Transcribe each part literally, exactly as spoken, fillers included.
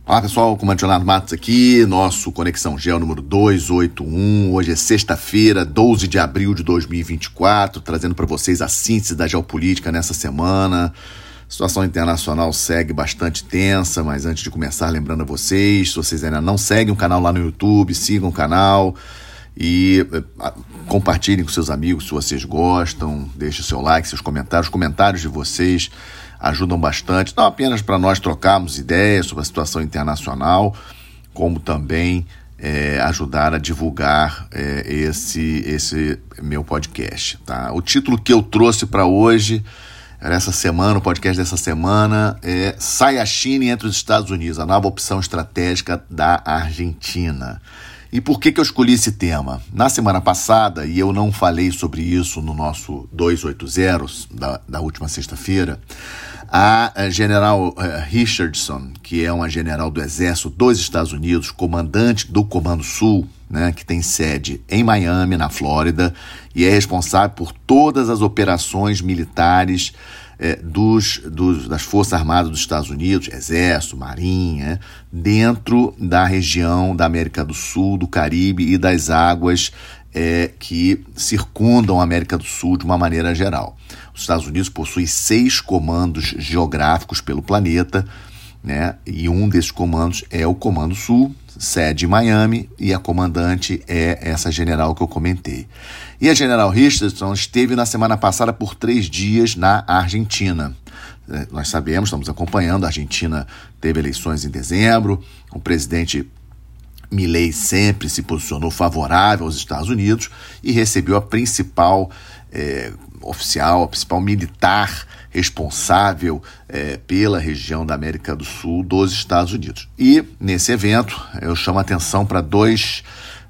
Olá pessoal, comandante Leonardo Matos aqui, nosso Conexão Geo número duzentos e oitenta e um. Hoje é sexta-feira, doze de abril de dois mil e vinte e quatro, trazendo para vocês a síntese da geopolítica nessa semana. A situação internacional segue bastante tensa, mas antes de começar, lembrando a vocês, se vocês ainda não seguem o canal lá no YouTube, sigam o canal e eh, compartilhem com seus amigos se vocês gostam, deixem o seu like, seus comentários, os comentários de vocês ajudam bastante, não apenas para nós trocarmos ideias sobre a situação internacional, como também é, ajudar a divulgar é, esse, esse meu podcast. Tá? O título que eu trouxe para hoje, essa semana, o podcast dessa semana, é Sai a China entre os Estados Unidos, a nova opção estratégica da Argentina. E por que que eu escolhi esse tema? Na semana passada, e eu não falei sobre isso no nosso duzentos e oitenta da, da última sexta-feira, a general Richardson, que é uma general do Exército dos Estados Unidos, comandante do Comando Sul, né, que tem sede em Miami, na Flórida, e é responsável por todas as operações militares é, dos, dos, das Forças Armadas dos Estados Unidos, Exército, Marinha, dentro da região da América do Sul, do Caribe e das águas É, que circundam a América do Sul de uma maneira geral. Os Estados Unidos possuem seis comandos geográficos pelo planeta, né? E um desses comandos é o Comando Sul, sede em Miami, e a comandante é essa general que eu comentei. E a general Richardson esteve na semana passada por três dias na Argentina. É, nós sabemos, estamos acompanhando, a Argentina teve eleições em dezembro, o presidente Milei sempre se posicionou favorável aos Estados Unidos e recebeu a principal é, oficial, a principal militar responsável é, pela região da América do Sul dos Estados Unidos. E nesse evento eu chamo a atenção para dois,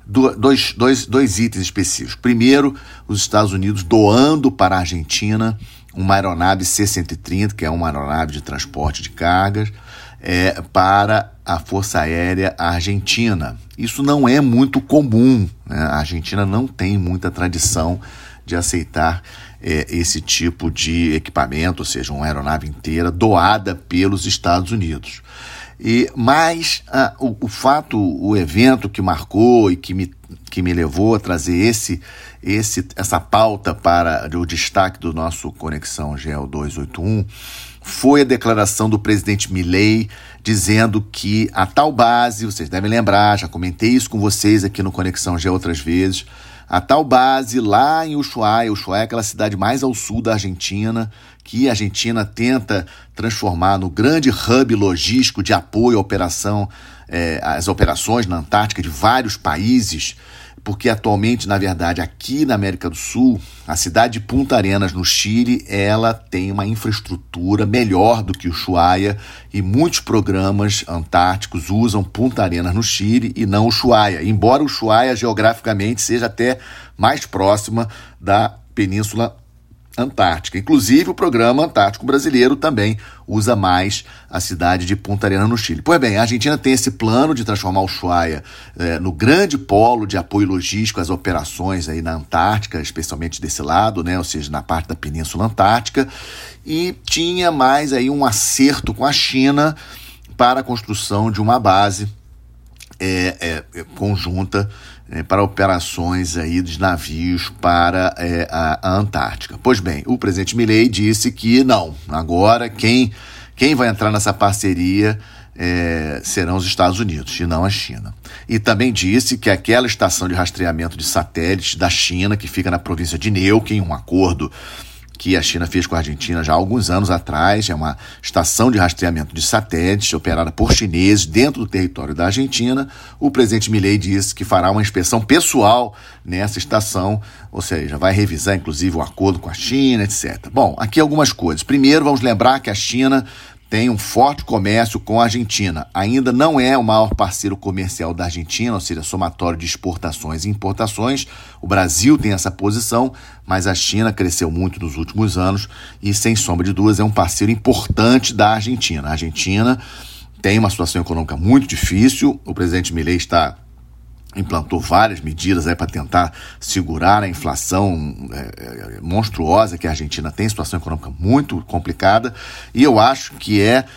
dois, dois, dois itens específicos. Primeiro, os Estados Unidos doando para a Argentina uma aeronave C cento e trinta, que é uma aeronave de transporte de cargas, É, para a Força Aérea Argentina. Isso não é muito comum, né? A Argentina não tem muita tradição de aceitar é, esse tipo de equipamento, ou seja, uma aeronave inteira doada pelos Estados Unidos. E, mas ah, o, o fato, o evento que marcou e que me, que me levou a trazer esse, esse, essa pauta para o destaque do nosso Conexão Geo duzentos e oitenta e um foi a declaração do presidente Milei dizendo que a tal base, vocês devem lembrar, já comentei isso com vocês aqui no Conexão Geo outras vezes, a tal base lá em Ushuaia, Ushuaia é aquela cidade mais ao sul da Argentina, que a Argentina tenta transformar no grande hub logístico de apoio à operação, é, às operações na Antártica de vários países, porque atualmente, na verdade, aqui na América do Sul, a cidade de Punta Arenas, no Chile, ela tem uma infraestrutura melhor do que Ushuaia e muitos programas antárticos usam Punta Arenas no Chile e não Ushuaia, embora Ushuaia geograficamente seja até mais próxima da Península Antártica. Inclusive, o programa Antártico Brasileiro também usa mais a cidade de Punta Arenas no Chile. Pois bem, a Argentina tem esse plano de transformar o Ushuaia eh, no grande polo de apoio logístico às operações aí na Antártica, especialmente desse lado, né, ou seja, na parte da Península Antártica, e tinha mais aí um acerto com a China para a construção de uma base é, é, conjunta É, para operações aí dos navios para é, a, a Antártica. Pois bem, o presidente Milei disse que não, agora quem, quem vai entrar nessa parceria é, serão os Estados Unidos e não a China. E também disse que aquela estação de rastreamento de satélites da China, que fica na província de Neuquén, um acordo que a China fez com a Argentina já há alguns anos atrás, é uma estação de rastreamento de satélites operada por chineses dentro do território da Argentina. O presidente Milei disse que fará uma inspeção pessoal nessa estação, ou seja, vai revisar inclusive o acordo com a China, etcétera. Bom, aqui algumas coisas. Primeiro, vamos lembrar que a China tem um forte comércio com a Argentina. Ainda não é o maior parceiro comercial da Argentina, ou seja, somatório de exportações e importações. O Brasil tem essa posição, mas a China cresceu muito nos últimos anos e, sem sombra de dúvidas, é um parceiro importante da Argentina. A Argentina tem uma situação econômica muito difícil. O presidente Milei está implantou várias medidas para tentar segurar a inflação é, monstruosa que a Argentina tem, situação econômica muito complicada, e eu acho que é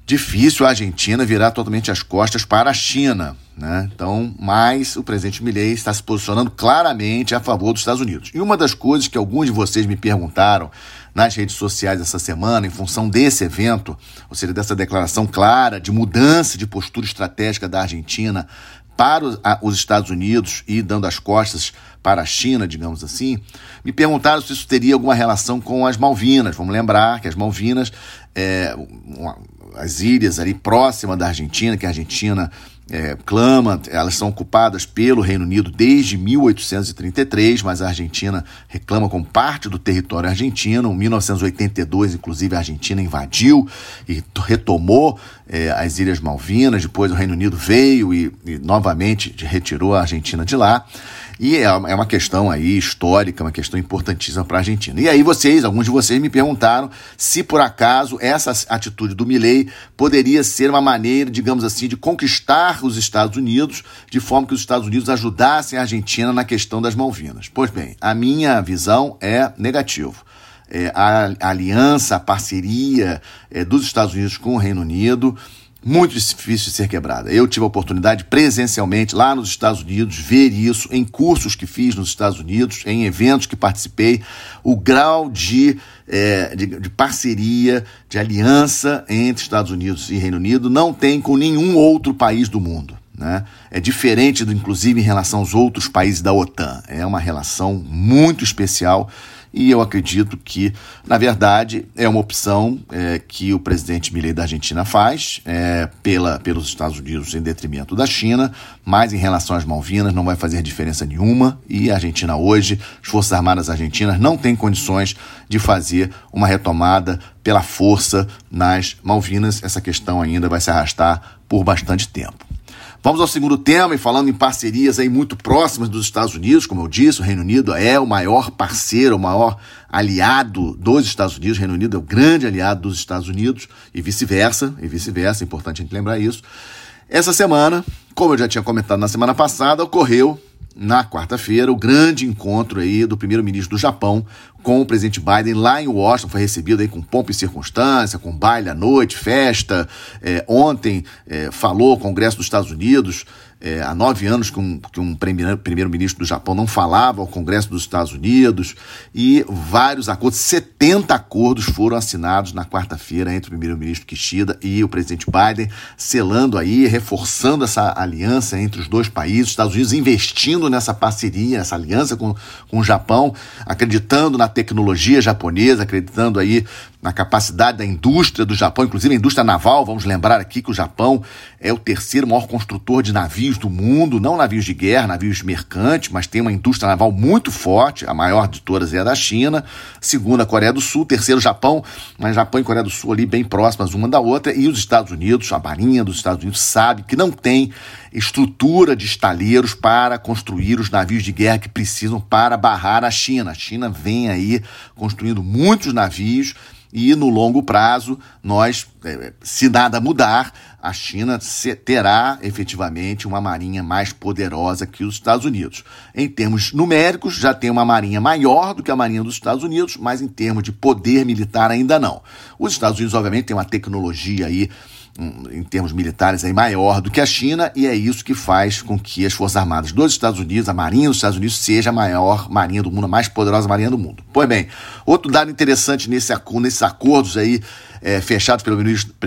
difícil a Argentina virar totalmente as costas para a China, né? Então, mas o presidente Milei está se posicionando claramente a favor dos Estados Unidos. E uma das coisas que alguns de vocês me perguntaram nas redes sociais essa semana, em função desse evento, ou seja, dessa declaração clara de mudança de postura estratégica da Argentina para os Estados Unidos e dando as costas para a China, digamos assim, me perguntaram se isso teria alguma relação com as Malvinas. Vamos lembrar que as Malvinas, é, uma, as ilhas ali próximas da Argentina, que a Argentina é, clama, elas são ocupadas pelo Reino Unido desde mil oitocentos e trinta e três, mas a Argentina reclama como parte do território argentino. Em mil novecentos e oitenta e dois, inclusive, a Argentina invadiu e retomou é, as Ilhas Malvinas. Depois o Reino Unido veio e, e novamente retirou a Argentina de lá. E é uma questão aí histórica, uma questão importantíssima para a Argentina. E aí vocês, alguns de vocês me perguntaram se por acaso essa atitude do Milei poderia ser uma maneira, digamos assim, de conquistar os Estados Unidos, de forma que os Estados Unidos ajudassem a Argentina na questão das Malvinas. Pois bem, a minha visão é negativo. É, a, a aliança, a parceria é, dos Estados Unidos com o Reino Unido, muito difícil de ser quebrada. Eu tive a oportunidade presencialmente lá nos Estados Unidos ver isso em cursos que fiz nos Estados Unidos, em eventos que participei, o grau de, é, de, de parceria, de aliança entre Estados Unidos e Reino Unido não tem com nenhum outro país do mundo, né? É diferente, do, inclusive, em relação aos outros países da OTAN. É uma relação muito especial. E eu acredito que, na verdade, é uma opção é, que o presidente Milei da Argentina faz é, pela, pelos Estados Unidos em detrimento da China, mas em relação às Malvinas não vai fazer diferença nenhuma e a Argentina hoje, as Forças Armadas Argentinas não têm condições de fazer uma retomada pela força nas Malvinas. Essa questão ainda vai se arrastar por bastante tempo. Vamos ao segundo tema, e falando em parcerias aí muito próximas dos Estados Unidos, como eu disse, o Reino Unido é o maior parceiro, o maior aliado dos Estados Unidos. O Reino Unido é o grande aliado dos Estados Unidos e vice-versa, e vice-versa, é importante a gente lembrar isso. Essa semana, como eu já tinha comentado na semana passada, ocorreu na quarta-feira o grande encontro aí do primeiro-ministro do Japão com o presidente Biden lá em Washington. Foi recebido aí com pompa e circunstância, com baile à noite, festa. É, ontem é, falou o Congresso dos Estados Unidos, é, há nove anos que um, que um primeiro-ministro do Japão não falava ao Congresso dos Estados Unidos, e vários acordos, setenta acordos foram assinados na quarta-feira entre o primeiro-ministro Kishida e o presidente Biden, selando aí, reforçando essa aliança entre os dois países, os Estados Unidos investindo nessa parceria, nessa aliança com, com o Japão, acreditando na tecnologia japonesa, acreditando aí na capacidade da indústria do Japão, inclusive a indústria naval. Vamos lembrar aqui que o Japão é o terceiro maior construtor de navios do mundo, não navios de guerra, navios mercantes, mas tem uma indústria naval muito forte. A maior de todas é a da China, segunda a Coreia do Sul, terceiro o Japão, mas Japão e Coreia do Sul ali bem próximas uma da outra, e os Estados Unidos, a Marinha dos Estados Unidos sabe que não tem estrutura de estaleiros para construir os navios de guerra que precisam para barrar a China. A China vem aí construindo muitos navios, e no longo prazo, nós, se nada mudar, a China terá efetivamente uma marinha mais poderosa que os Estados Unidos. Em termos numéricos, já tem uma marinha maior do que a marinha dos Estados Unidos, mas em termos de poder militar ainda não. Os Estados Unidos, obviamente, têm uma tecnologia aí, em termos militares, aí maior do que a China, e é isso que faz com que as Forças Armadas dos Estados Unidos, a Marinha dos Estados Unidos, seja a maior marinha do mundo, a mais poderosa marinha do mundo. Pois bem, outro dado interessante nesse, nesses acordos aí, é, fechados pelo,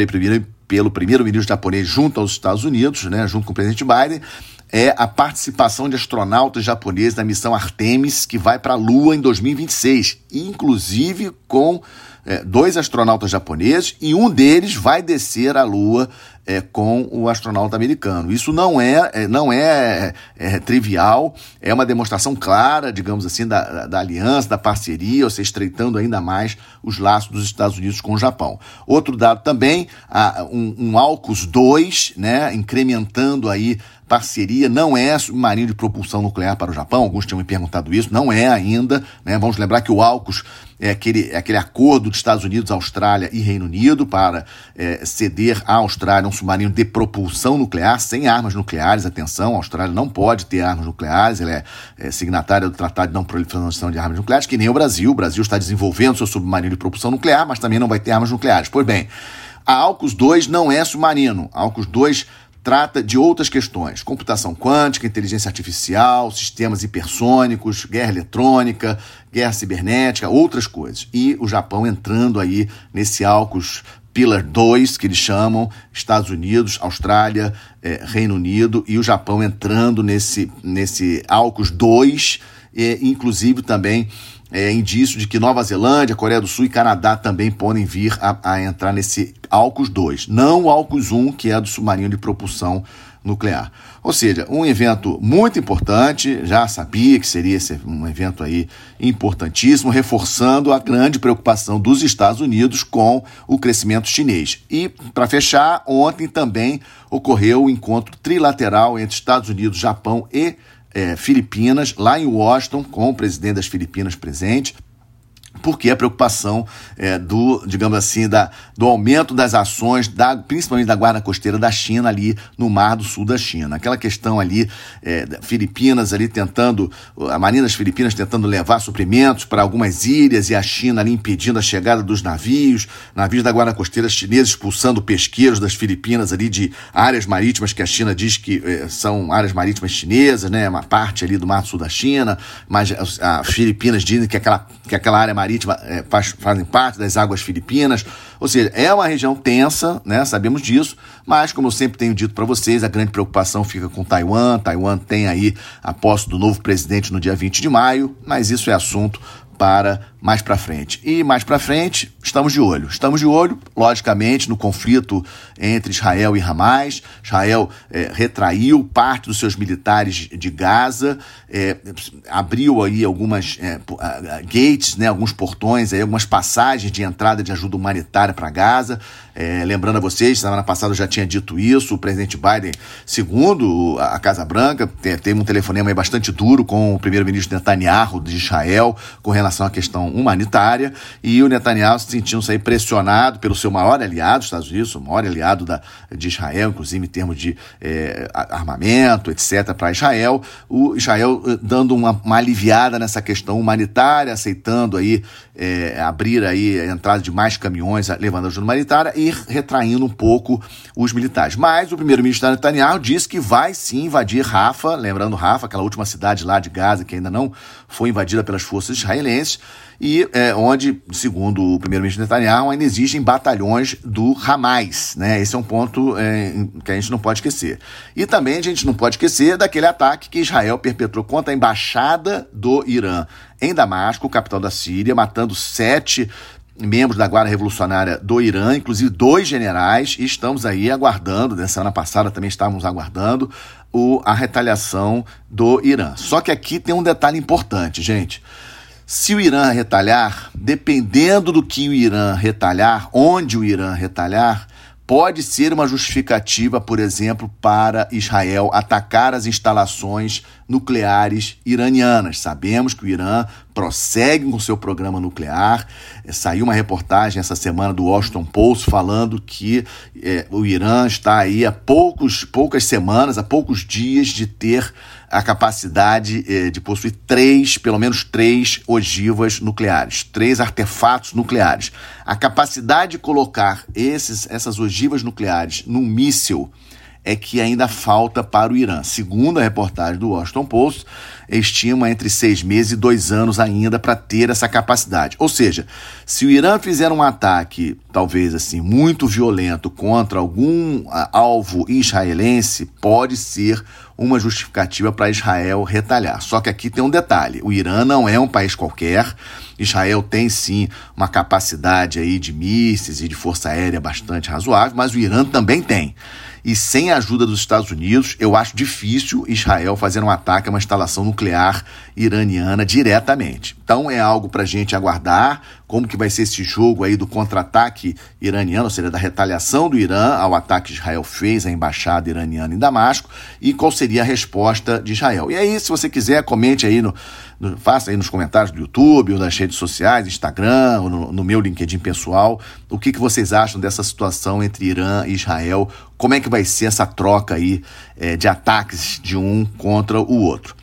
pelo primeiro-ministro japonês junto aos Estados Unidos, né, junto com o presidente Biden, é a participação de astronautas japoneses na missão Artemis, que vai para a Lua em dois mil e vinte e seis, inclusive com é, dois astronautas japoneses, e um deles vai descer à Lua é, com o astronauta americano. Isso não é, é, não é, é, é trivial, é uma demonstração clara, digamos assim, da, da aliança, da parceria, ou seja, estreitando ainda mais os laços dos Estados Unidos com o Japão. Outro dado também, a, um, um AUKUS dois, né, incrementando aí parceria, não é submarino de propulsão nuclear para o Japão, alguns tinham me perguntado isso, não é ainda, né? Vamos lembrar que o AUKUS é aquele, é aquele acordo dos Estados Unidos, Austrália e Reino Unido para é, ceder à Austrália um submarino de propulsão nuclear, sem armas nucleares. Atenção, a Austrália não pode ter armas nucleares, ela é, é signatária do Tratado de Não Proliferação de Armas Nucleares, que nem o Brasil. O Brasil está desenvolvendo seu submarino de propulsão nuclear, mas também não vai ter armas nucleares. Pois bem, A AUKUS dois não é submarino. A AUKUS dois trata de outras questões: computação quântica, inteligência artificial, sistemas hipersônicos, guerra eletrônica, guerra cibernética, outras coisas. E o Japão entrando aí nesse AUKUS Pillar dois, que eles chamam, Estados Unidos, Austrália, eh, Reino Unido, e o Japão entrando nesse, nesse AUKUS dois, eh, inclusive também é indício de que Nova Zelândia, Coreia do Sul e Canadá também podem vir a, a entrar nesse AUKUS dois. Não o AUKUS um, que é do submarino de propulsão nuclear. Ou seja, um evento muito importante, já sabia que seria esse, um evento aí importantíssimo, reforçando a grande preocupação dos Estados Unidos com o crescimento chinês. E, para fechar, ontem também ocorreu o encontro trilateral entre Estados Unidos, Japão e É, Filipinas, lá em Washington, com o presidente das Filipinas presente, porque a preocupação é, do, digamos assim, da, do aumento das ações, da, principalmente da guarda costeira da China ali no Mar do Sul da China. Aquela questão ali, é, Filipinas ali tentando, a Marinha das Filipinas tentando levar suprimentos para algumas ilhas e a China ali impedindo a chegada dos navios, navios da guarda costeira chinesa expulsando pesqueiros das Filipinas ali de áreas marítimas que a China diz que é, são áreas marítimas chinesas, né, uma parte ali do Mar do Sul da China, mas as Filipinas dizem que aquela, que aquela área marítima É, faz, fazem parte das águas filipinas, ou seja, é uma região tensa, né, sabemos disso, mas como eu sempre tenho dito para vocês, a grande preocupação fica com Taiwan. Taiwan tem aí a posse do novo presidente no dia vinte de maio, mas isso é assunto para mais para frente. E mais para frente, estamos de olho. Estamos de olho, logicamente, no conflito entre Israel e Hamas. Israel é, retraiu parte dos seus militares de Gaza, é, abriu aí algumas é, gates, né, alguns portões, aí, algumas passagens de entrada de ajuda humanitária para Gaza. É, lembrando a vocês, semana passada eu já tinha dito isso, o presidente Biden, segundo a Casa Branca, teve um telefonema aí bastante duro com o primeiro-ministro Netanyahu de Israel com relação à questão humanitária, e o Netanyahu se sentindo aí pressionado pelo seu maior aliado, os Estados Unidos, o maior aliado da, de Israel, inclusive em termos de é, armamento, etcétera, para Israel, o Israel dando uma, uma aliviada nessa questão humanitária, aceitando aí é, abrir aí a entrada de mais caminhões levando ajuda humanitária e retraindo um pouco os militares. Mas o primeiro-ministro Netanyahu disse que vai sim invadir Rafa, lembrando Rafa, aquela última cidade lá de Gaza que ainda não foi invadida pelas forças israelenses, e é, onde, segundo o primeiro-ministro Netanyahu, ainda existem batalhões do Hamas, né? Esse é um ponto é, que a gente não pode esquecer. E também a gente não pode esquecer daquele ataque que Israel perpetrou contra a embaixada do Irã em Damasco, capital da Síria, matando sete membros da Guarda Revolucionária do Irã, inclusive dois generais, e estamos aí aguardando, na semana passada também estávamos aguardando, o, a retaliação do Irã. Só que aqui tem um detalhe importante, gente. Se o Irã retalhar, dependendo do que o Irã retalhar, onde o Irã retalhar, pode ser uma justificativa, por exemplo, para Israel atacar as instalações nucleares iranianas. Sabemos que o Irã prossegue com o seu programa nuclear. Saiu uma reportagem essa semana do Washington Post falando que é, o Irã está aí há poucos, poucas semanas, há poucos dias de ter a capacidade eh, de possuir três, pelo menos três ogivas nucleares, três artefatos nucleares. A capacidade de colocar esses, essas ogivas nucleares num míssil é que ainda falta para o Irã. Segundo a reportagem do Washington Post, estima entre seis meses e dois anos ainda para ter essa capacidade. Ou seja, se o Irã fizer um ataque, talvez assim, muito violento contra algum uh, alvo israelense, pode ser uma justificativa para Israel retalhar. Só que aqui tem um detalhe: o Irã não é um país qualquer. Israel tem sim uma capacidade aí de mísseis e de força aérea bastante razoável, mas o Irã também tem. E sem a ajuda dos Estados Unidos, eu acho difícil Israel fazer um ataque a uma instalação nuclear iraniana diretamente. Então é algo para a gente aguardar, como que vai ser esse jogo aí do contra-ataque iraniano, ou seja, da retaliação do Irã ao ataque que Israel fez à embaixada iraniana em Damasco, e qual seria a resposta de Israel. E aí, se você quiser, comente aí, no, no, faça aí nos comentários do YouTube, ou nas redes sociais, Instagram, ou no, no meu LinkedIn pessoal, o que, que vocês acham dessa situação entre Irã e Israel, como é que vai ser essa troca aí é, de ataques de um contra o outro.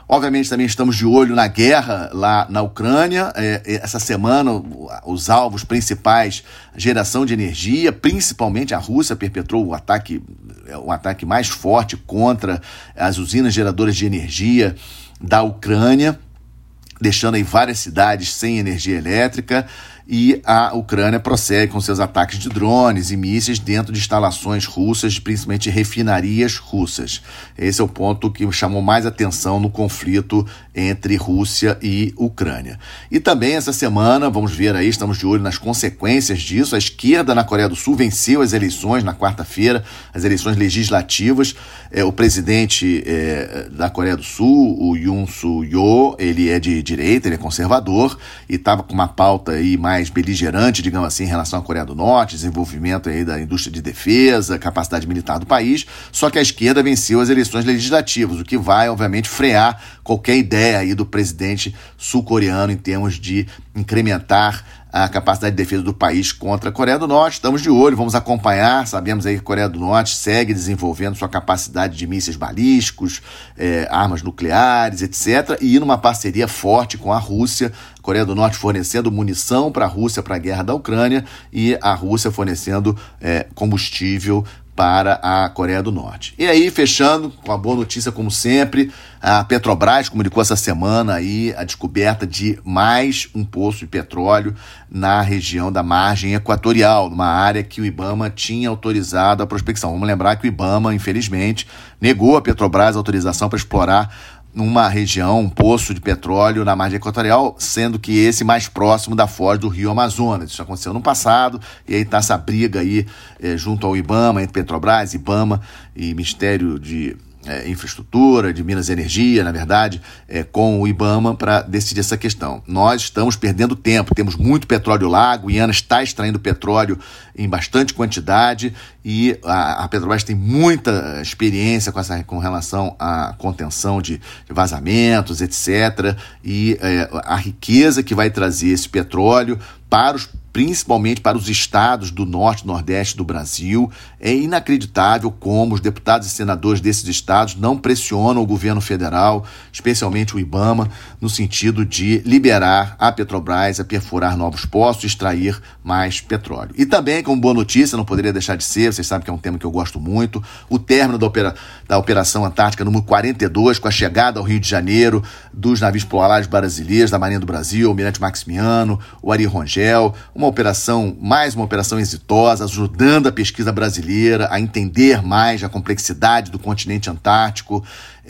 Obviamente também estamos de olho na guerra lá na Ucrânia. É, essa semana os alvos principais, geração de energia, principalmente a Rússia perpetrou o ataque, o ataque mais forte contra as usinas geradoras de energia da Ucrânia, deixando aí várias cidades sem energia elétrica, e a Ucrânia prossegue com seus ataques de drones e mísseis dentro de instalações russas, principalmente refinarias russas. Esse é o ponto que chamou mais atenção no conflito entre Rússia e Ucrânia. E também essa semana, vamos ver aí, estamos de olho nas consequências disso. A esquerda na Coreia do Sul venceu as eleições na quarta-feira, as eleições legislativas. É, o presidente é, da Coreia do Sul, o Yoon Suk-yeol, ele é de direita, ele é conservador e estava com uma pauta aí mais mais beligerante, digamos assim, em relação à Coreia do Norte, desenvolvimento aí da indústria de defesa, capacidade militar do país, só que a esquerda venceu as eleições legislativas, o que vai, obviamente, frear qualquer ideia aí do presidente sul-coreano em termos de incrementar a capacidade de defesa do país contra a Coreia do Norte. Estamos de olho, vamos acompanhar. Sabemos aí que a Coreia do Norte segue desenvolvendo sua capacidade de mísseis balísticos, é, armas nucleares, etcétera, e numa parceria forte com a Rússia. A Coreia do Norte fornecendo munição para a Rússia para a guerra da Ucrânia e a Rússia fornecendo é, combustível para a Coreia do Norte. E aí, fechando com a boa notícia, como sempre, a Petrobras comunicou essa semana aí a descoberta de mais um poço de petróleo na região da margem equatorial, numa área que o IBAMA tinha autorizado a prospecção. Vamos lembrar que o IBAMA, infelizmente, negou a Petrobras a autorização para explorar numa região, um poço de petróleo na margem equatorial, sendo que esse mais próximo da foz do Rio Amazonas. Isso aconteceu no passado, e aí está essa briga aí é, junto ao IBAMA, entre Petrobras, IBAMA e Ministério de é, Infraestrutura, de Minas e Energia, na verdade, é, com o IBAMA para decidir essa questão. Nós estamos perdendo tempo, temos muito petróleo lá, a Guiana está extraindo petróleo em bastante quantidade e a, a Petrobras tem muita experiência com, essa, com relação à contenção de, de vazamentos, etcétera. E é, a riqueza que vai trazer esse petróleo para os principalmente para os estados do norte e nordeste do Brasil. É inacreditável como os deputados e senadores desses estados não pressionam o governo federal, especialmente o IBAMA, no sentido de liberar a Petrobras a perfurar novos poços e extrair mais petróleo. E também, como boa notícia, não poderia deixar de ser, vocês sabem que é um tema que eu gosto muito, o término da, opera, da Operação Antártica número quarenta e dois, com a chegada ao Rio de Janeiro dos navios polares brasileiros, da Marinha do Brasil, o Almirante Maximiano, o Ari Rongel, uma operação, mais uma operação exitosa, ajudando a pesquisa brasileira a entender mais a complexidade do continente antártico.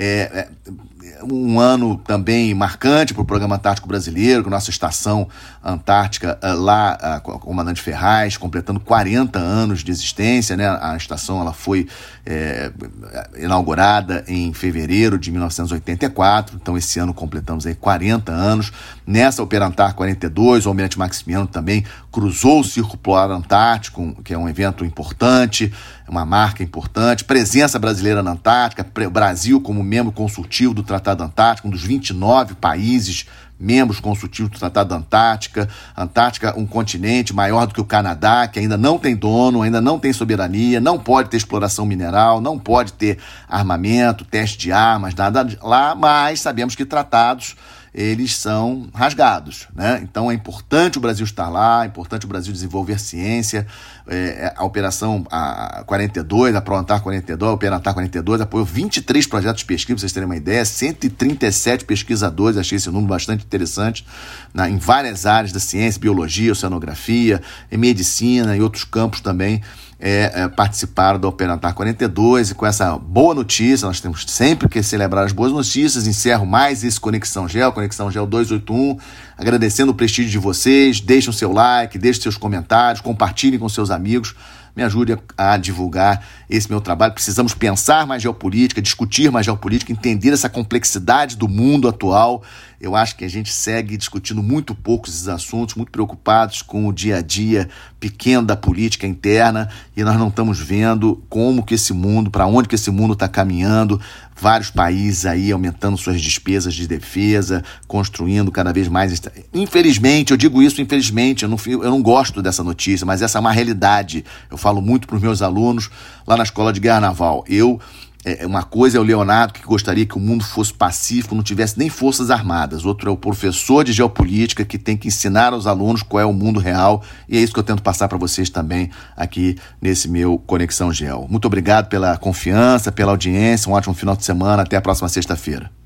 É, é um ano também marcante para o Programa Antártico Brasileiro, com a nossa estação antártica lá, com o comandante Ferraz, completando quarenta anos de existência, né? A estação ela foi é, inaugurada em fevereiro de mil novecentos e oitenta e quatro, então esse ano completamos aí quarenta anos. Nessa Operantar quarenta e dois, o Almirante Maximiano também cruzou o Círculo Polar Antártico, que é um evento importante, uma marca importante, presença brasileira na Antártica, o Brasil como membro consultivo do Tratado Antártico, um dos vinte e nove países membros consultivos do Tratado Antártica. Antártica, um continente maior do que o Canadá, que ainda não tem dono, ainda não tem soberania, não pode ter exploração mineral, não pode ter armamento, teste de armas, nada lá, mas sabemos que tratados eles são rasgados, né? Então é importante o Brasil estar lá, é importante o Brasil desenvolver ciência. É, a Operação a quarenta e dois, a ProAntar quarenta e dois, a Operantar quarenta e dois apoiou vinte e três projetos de pesquisa, para vocês terem uma ideia, cento e trinta e sete pesquisadores, achei esse número bastante interessante, na, em várias áreas da ciência, biologia, oceanografia, medicina e outros campos também. É, é, participaram da Operantar quarenta e dois, e com essa boa notícia, nós temos sempre que celebrar as boas notícias. Encerro mais esse Conexão Geo, Conexão Geo duzentos e oitenta e um, agradecendo o prestígio de vocês. Deixem o seu like, deixem seus comentários, compartilhem com seus amigos, me ajude a, a divulgar esse meu trabalho. Precisamos pensar mais geopolítica, discutir mais geopolítica, entender essa complexidade do mundo atual. Eu acho que a gente segue discutindo muito pouco esses assuntos, muito preocupados com o dia a dia pequeno da política interna, e nós não estamos vendo como que esse mundo, para onde que esse mundo está caminhando. Vários países aí aumentando suas despesas de defesa, construindo cada vez mais. Infelizmente, eu digo isso infelizmente, eu não, eu não gosto dessa notícia, mas essa é uma realidade. Eu falo muito para os meus alunos lá na Escola de Guerra Naval. Eu É, uma coisa é o Leonardo, que gostaria que o mundo fosse pacífico, não tivesse nem forças armadas. Outro é o professor de geopolítica, que tem que ensinar aos alunos qual é o mundo real. E é isso que eu tento passar para vocês também aqui nesse meu Conexão Geo. Muito obrigado pela confiança, pela audiência. Um ótimo final de semana. Até a próxima sexta-feira.